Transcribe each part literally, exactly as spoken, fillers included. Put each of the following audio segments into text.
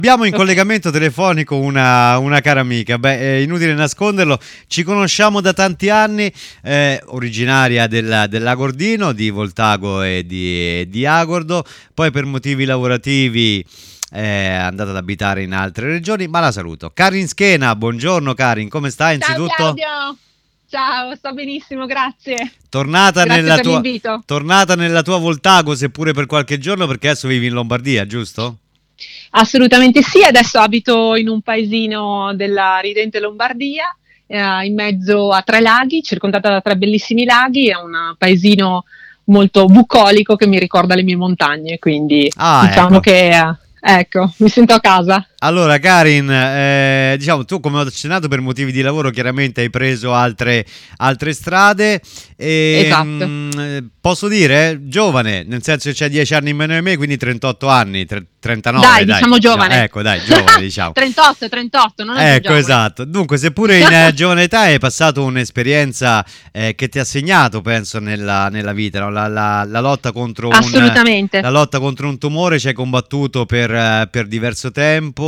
Abbiamo in collegamento telefonico una, una cara amica, beh, è inutile nasconderlo, ci conosciamo da tanti anni, eh, originaria del, dell'Agordino, di Voltago e di, di Agordo, poi per motivi lavorativi è andata ad abitare in altre regioni, ma la saluto. Karin Schena, buongiorno Karin, come stai innanzitutto? Ciao Claudio, ciao, sto benissimo, grazie. Tornata, grazie nella per tua, l'invito. tornata nella tua Voltago, seppure per qualche giorno, perché adesso vivi in Lombardia, giusto? Assolutamente sì, adesso abito in un paesino della ridente Lombardia, eh, in mezzo a tre laghi, circondata da tre bellissimi laghi, è un paesino molto bucolico che mi ricorda le mie montagne, quindi ah, diciamo ecco. che eh, ecco, mi sento a casa. Allora Karin, eh, diciamo tu come ho accennato per motivi di lavoro chiaramente hai preso altre, altre strade e, Esatto. mh, posso dire giovane, nel senso che c'hai dieci anni in meno di me, quindi trentotto anni, tre, trentanove Dai, dai, diciamo giovane. No, ecco dai, giovane diciamo. trentotto, trentotto, non Ecco, esatto. Dunque, seppure in eh, giovane età hai passato un'esperienza eh, che ti ha segnato, penso, nella, nella vita, no? la, la, la lotta contro un Assolutamente. la lotta contro un tumore ci hai combattuto per, eh, per diverso tempo,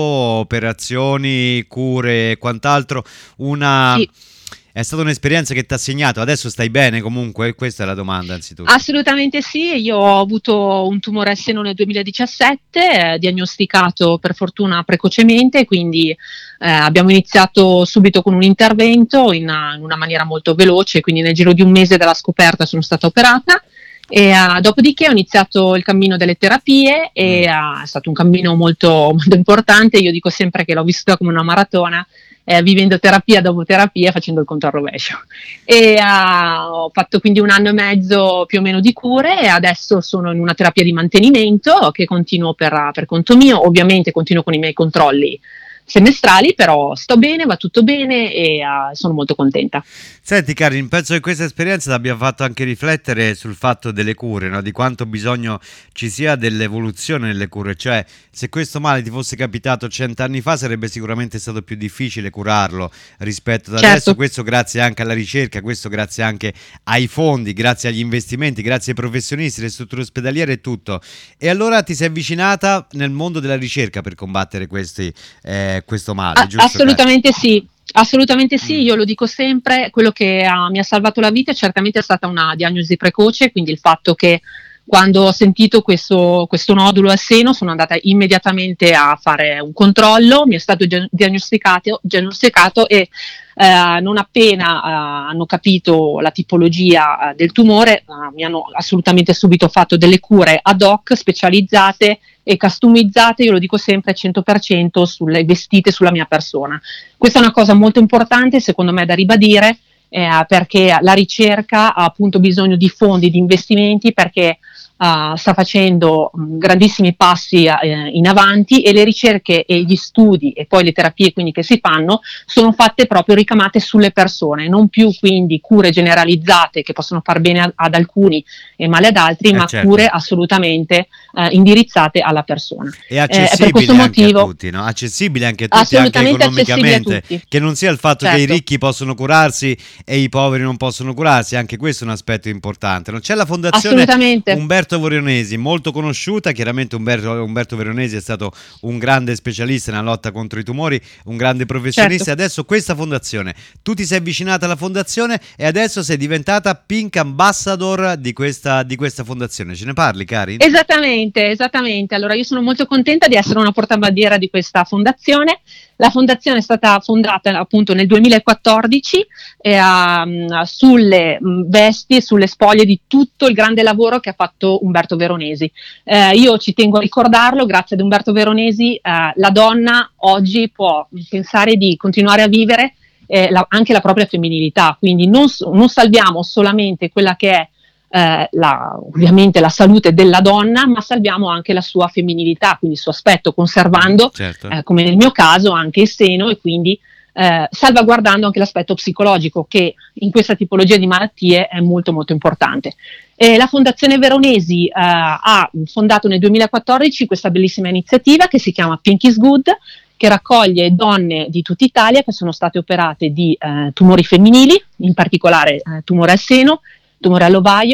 operazioni, cure e quant'altro. Una Sì. È stata un'esperienza che ti ha segnato. Adesso stai bene comunque? Questa è la domanda, anzitutto. Assolutamente sì, io ho avuto un tumore al seno nel duemiladiciassette, eh, diagnosticato per fortuna precocemente, quindi eh, abbiamo iniziato subito con un intervento in una, in una maniera molto veloce, quindi nel giro di un mese dalla scoperta sono stata operata. E uh, dopodiché ho iniziato il cammino delle terapie e uh, è stato un cammino molto, molto importante. Io dico sempre che l'ho vissuta come una maratona, eh, vivendo terapia dopo terapia, facendo il conto al rovescio. E uh, ho fatto quindi un anno e mezzo più o meno di cure e adesso sono in una terapia di mantenimento che continuo per, per conto mio. Ovviamente continuo con i miei controlli semestrali, però sto bene, va tutto bene e uh, sono molto contenta. Senti Karin, penso che questa esperienza ti abbia fatto anche riflettere sul fatto delle cure, no? Di quanto bisogno ci sia dell'evoluzione nelle cure, cioè se questo male ti fosse capitato cent'anni fa sarebbe sicuramente stato più difficile curarlo rispetto ad Certo. adesso, questo grazie anche alla ricerca, questo grazie anche ai fondi, grazie agli investimenti, grazie ai professionisti, alle strutture ospedaliere e tutto. E allora ti sei avvicinata nel mondo della ricerca per combattere questi, eh, questo male, A- giusto? assolutamente Karin? Sì. Assolutamente sì, Mm. io lo dico sempre, quello che uh, mi ha salvato la vita certamente è stata una diagnosi precoce, quindi il fatto che quando ho sentito questo, questo nodulo al seno sono andata immediatamente a fare un controllo, mi è stato gen- diagnosticato, diagnosticato e eh, non appena eh, hanno capito la tipologia eh, del tumore eh, mi hanno assolutamente subito fatto delle cure ad hoc specializzate e customizzate, io lo dico sempre, cento per cento sulle, vestite sulla mia persona. Questa è una cosa molto importante secondo me da ribadire, eh, perché la ricerca ha appunto bisogno di fondi, di investimenti, perché uh, sta facendo mh, grandissimi passi eh, in avanti e le ricerche e gli studi e poi le terapie quindi che si fanno sono fatte proprio ricamate sulle persone, non più quindi cure generalizzate che possono far bene a, ad alcuni e male ad altri, Eh, ma certo. cure assolutamente eh, indirizzate alla persona. E accessibili eh, per questo anche motivo, a tutti, no? Accessibili anche a tutti, anche assolutamente accessibili a economicamente, tutti. che non sia il fatto Certo. che i ricchi possono curarsi e i poveri non possono curarsi, anche questo è un aspetto importante. Non c'è la fondazione Assolutamente. Umberto Veronesi, molto conosciuta, chiaramente Umberto, Umberto Veronesi è stato un grande specialista nella lotta contro i tumori, un grande professionista. Certo. Adesso questa fondazione, tu ti sei avvicinata alla fondazione e adesso sei diventata Pink Ambassador di questa, di questa fondazione. Ce ne parli, Karin? Esattamente, esattamente. Allora io sono molto contenta di essere una portabandiera di questa fondazione. La fondazione è stata fondata appunto nel duemilaquattordici eh, um, sulle mh, vesti e sulle spoglie di tutto il grande lavoro che ha fatto Umberto Veronesi. Eh, io ci tengo a ricordarlo, grazie ad Umberto Veronesi eh, la donna oggi può pensare di continuare a vivere eh, la, anche la propria femminilità, quindi non, non salviamo solamente quella che è Eh, la, ovviamente la salute della donna, ma salviamo anche la sua femminilità, quindi il suo aspetto, conservando, certo. eh, come nel mio caso, anche il seno e quindi eh, salvaguardando anche l'aspetto psicologico che in questa tipologia di malattie è molto molto importante. E la Fondazione Veronesi eh, ha fondato nel duemilaquattordici questa bellissima iniziativa che si chiama Pink is Good, che raccoglie donne di tutta Italia che sono state operate di eh, tumori femminili, in particolare eh, tumore al seno, tumore all'ovaio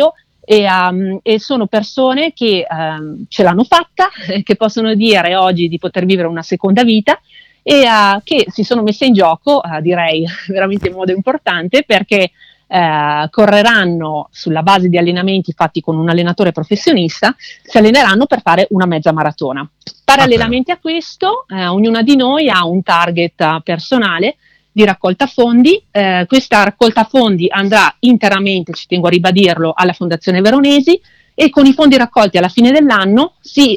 E, um, e sono persone che um, ce l'hanno fatta, che possono dire oggi di poter vivere una seconda vita e uh, che si sono messe in gioco, uh, direi veramente in modo importante, perché uh, correranno sulla base di allenamenti fatti con un allenatore professionista, si alleneranno per fare una mezza maratona. Parallelamente a questo, uh, ognuna di noi ha un target uh, personale di raccolta fondi. Eh, questa raccolta fondi andrà interamente, ci tengo a ribadirlo, alla Fondazione Veronesi, e con i fondi raccolti alla fine dell'anno si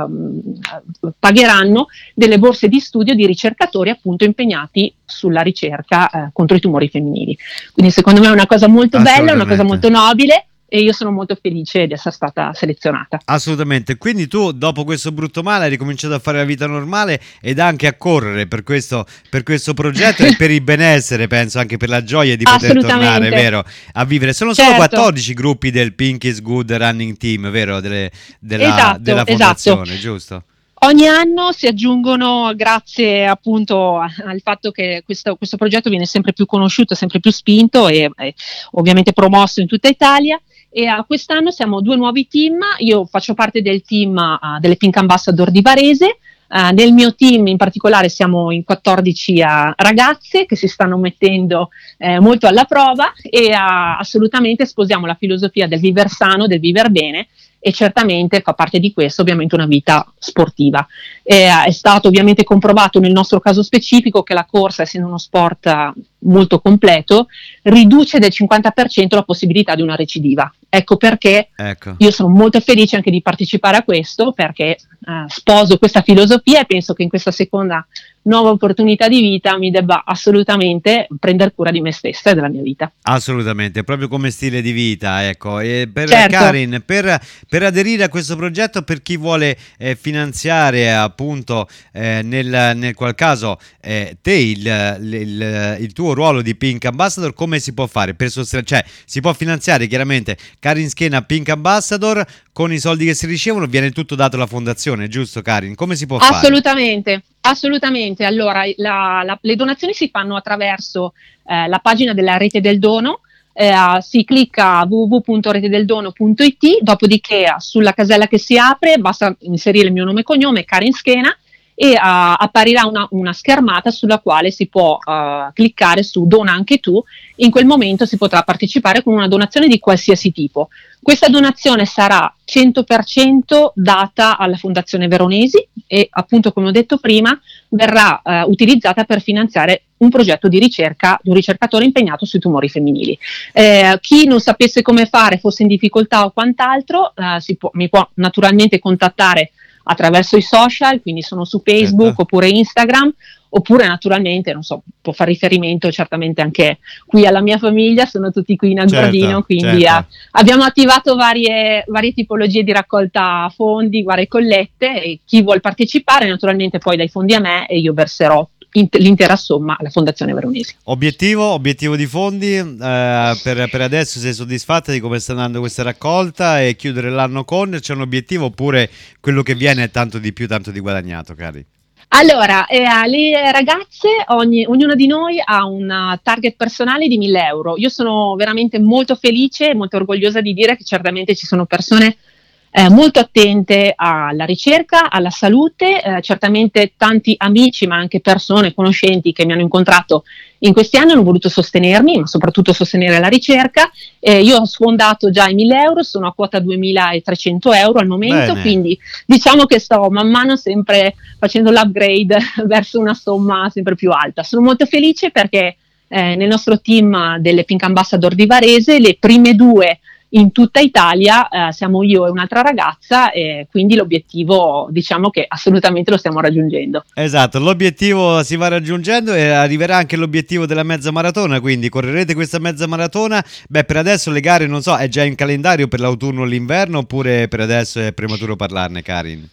eh, pagheranno delle borse di studio di ricercatori appunto impegnati sulla ricerca eh, contro i tumori femminili. Quindi secondo me è una cosa molto bella, una cosa molto nobile, e io sono molto felice di essere stata selezionata. Assolutamente. Quindi tu dopo questo brutto male hai ricominciato a fare la vita normale ed anche a correre per questo, per questo progetto e per il benessere, penso, anche per la gioia di poter tornare, vero, a vivere. Sono certo. solo quattordici gruppi del Pink is Good Running Team, vero, Dele, della, esatto, della fondazione, esatto. giusto? Ogni anno si aggiungono, grazie appunto al fatto che questo, questo progetto viene sempre più conosciuto, sempre più spinto e, e ovviamente promosso in tutta Italia. E uh, quest'anno siamo due nuovi team. Io faccio parte del team uh, delle Pink Ambassador di Varese. Uh, nel mio team in particolare siamo in quattordici uh, ragazze che si stanno mettendo eh, molto alla prova e uh, assolutamente sposiamo la filosofia del viver sano, del viver bene, e certamente fa parte di questo ovviamente una vita sportiva. Eh, è stato ovviamente comprovato nel nostro caso specifico che la corsa, essendo uno sport uh, molto completo, riduce del cinquanta per cento la possibilità di una recidiva. Ecco perché ecco. Io sono molto felice anche di partecipare a questo, perché uh, sposo questa filosofia e penso che in questa seconda nuova opportunità di vita mi debba assolutamente prendere cura di me stessa e della mia vita. Assolutamente, proprio come stile di vita, ecco. E per certo. Karin, per, per aderire a questo progetto, per chi vuole eh, finanziare appunto eh, nel, nel qual caso eh, te il, il, il tuo ruolo di Pink Ambassador, come si può fare? Per sostenere, cioè si può finanziare chiaramente Karin Schena Pink Ambassador, con i soldi che si ricevono viene tutto dato alla fondazione, giusto Karin? Come si può fare? Assolutamente. Assolutamente, allora la, la, le donazioni si fanno attraverso eh, la pagina della Rete del Dono, eh, si clicca w w w punto rete del dono punto i t, dopodiché sulla casella che si apre basta inserire il mio nome e cognome, Karin Schena, e uh, apparirà una, una schermata sulla quale si può uh, cliccare su Dona anche tu. In quel momento si potrà partecipare con una donazione di qualsiasi tipo. Questa donazione sarà cento per cento data alla Fondazione Veronesi e appunto, come ho detto prima, verrà uh, utilizzata per finanziare un progetto di ricerca di un ricercatore impegnato sui tumori femminili. Eh, chi non sapesse come fare, fosse in difficoltà o quant'altro, uh, si può, mi può naturalmente contattare attraverso i social, quindi sono su Facebook certo. oppure Instagram, oppure naturalmente, non so, può fare riferimento certamente anche qui alla mia famiglia, sono tutti qui in Agordino, certo, quindi certo. a, abbiamo attivato varie, varie tipologie di raccolta fondi, varie collette, e chi vuol partecipare naturalmente poi dai fondi a me e io verserò l'intera somma alla Fondazione Veronesi. Obiettivo, obiettivo di fondi, eh, per, per adesso sei soddisfatta di come sta andando questa raccolta e chiudere l'anno con, c'è un obiettivo oppure quello che viene è tanto di più, tanto di guadagnato, cari? Allora, eh, le ragazze, ogni, ognuna di noi ha un target personale di mille euro. Io sono veramente molto felice e molto orgogliosa di dire che certamente ci sono persone Eh, molto attente alla ricerca, alla salute, eh, certamente tanti amici ma anche persone, conoscenti che mi hanno incontrato in questi anni hanno voluto sostenermi, ma soprattutto sostenere la ricerca. Eh, io ho sfondato già i mille euro, sono a quota duemilatrecento euro al momento. Bene. Quindi diciamo che sto man mano sempre facendo l'upgrade verso una somma sempre più alta. Sono molto felice perché eh, nel nostro team delle Pink Ambassador di Varese le prime due in tutta Italia eh, siamo io e un'altra ragazza, e quindi l'obiettivo diciamo che assolutamente lo stiamo raggiungendo. Esatto, l'obiettivo si va raggiungendo e arriverà anche l'obiettivo della mezza maratona, quindi correrete questa mezza maratona. Beh, per adesso le gare non so, è già in calendario per l'autunno o l'inverno, oppure per adesso è prematuro parlarne, Karin?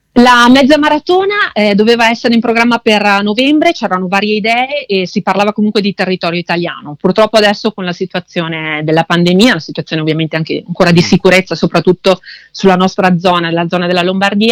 La mezza maratona eh, doveva essere in programma per novembre, c'erano varie idee e si parlava comunque di territorio italiano. Purtroppo adesso con la situazione della pandemia, la situazione ovviamente anche ancora di sicurezza, soprattutto sulla nostra zona, la zona della Lombardia,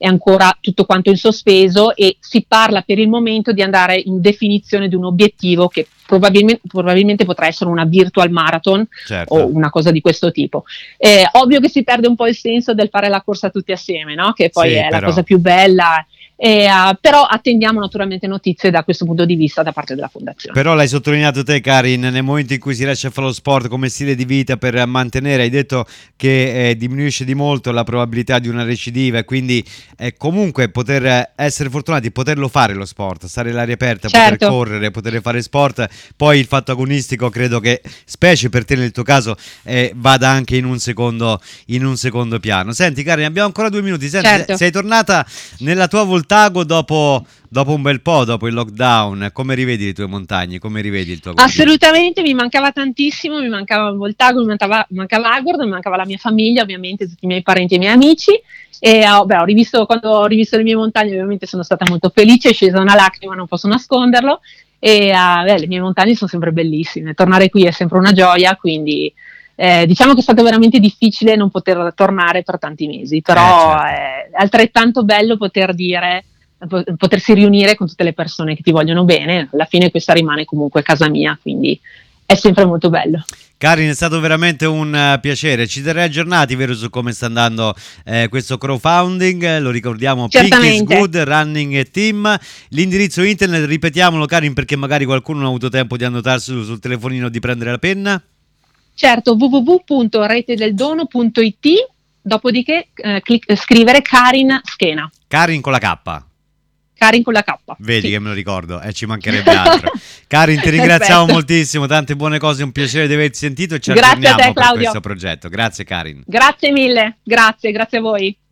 è ancora tutto quanto in sospeso e si parla per il momento di andare in definizione di un obiettivo che probabilmente, probabilmente potrà essere una virtual marathon, certo, o una cosa di questo tipo. È ovvio che si perde un po' il senso del fare la corsa tutti assieme, no? Che poi sì, è però la cosa più bella. Eh, uh, però attendiamo naturalmente notizie da questo punto di vista da parte della fondazione. Però l'hai sottolineato te, Karin, nel momento in cui si riesce a fare lo sport come stile di vita per mantenere, hai detto che eh, diminuisce di molto la probabilità di una recidiva e quindi eh, comunque poter essere fortunati, poterlo fare lo sport, stare all'aria aperta, certo, poter correre, poter fare sport, poi il fatto agonistico credo che, specie per te nel tuo caso, eh, vada anche in un secondo in un secondo piano. Senti Karin, abbiamo ancora due minuti. Senti, certo, sei tornata nella tua Voltago dopo, dopo un bel po', dopo il lockdown. Come rivedi le tue montagne? Come rivedi il tuo Gordino? Assolutamente, mi mancava tantissimo, mi mancava Voltago, mi mancava, mancava Agord, mi mancava la mia famiglia, ovviamente tutti i miei parenti e i miei amici. E oh, beh, ho rivisto, quando ho rivisto le mie montagne ovviamente sono stata molto felice, è scesa una lacrima, non posso nasconderlo. E uh, beh, le mie montagne sono sempre bellissime, tornare qui è sempre una gioia, quindi eh, diciamo che è stato veramente difficile non poter tornare per tanti mesi, però eh, certo, è altrettanto bello poter dire, potersi riunire con tutte le persone che ti vogliono bene. Alla fine questa rimane comunque casa mia, quindi è sempre molto bello. Karin, è stato veramente un uh, piacere. Ci terrei aggiornati, vero, su come sta andando eh, questo crowdfunding. Lo ricordiamo, Pink is Good Running Team. L'indirizzo internet, ripetiamolo Karin, perché magari qualcuno non ha avuto tempo di annotarsi sul, sul telefonino, di prendere la penna. Certo, w w w punto rete del dono punto i t, dopodiché eh, clic- scrivere Karin Schena. Karin con la K. Karin con la K. Vedi, sì, che me lo ricordo, e eh, ci mancherebbe altro. Karin, ti ringraziamo moltissimo, tante buone cose, un piacere di averti sentito e ci grazie aggiorniamo a te, per Claudio, questo progetto. Grazie Karin. Grazie mille, grazie, grazie a voi.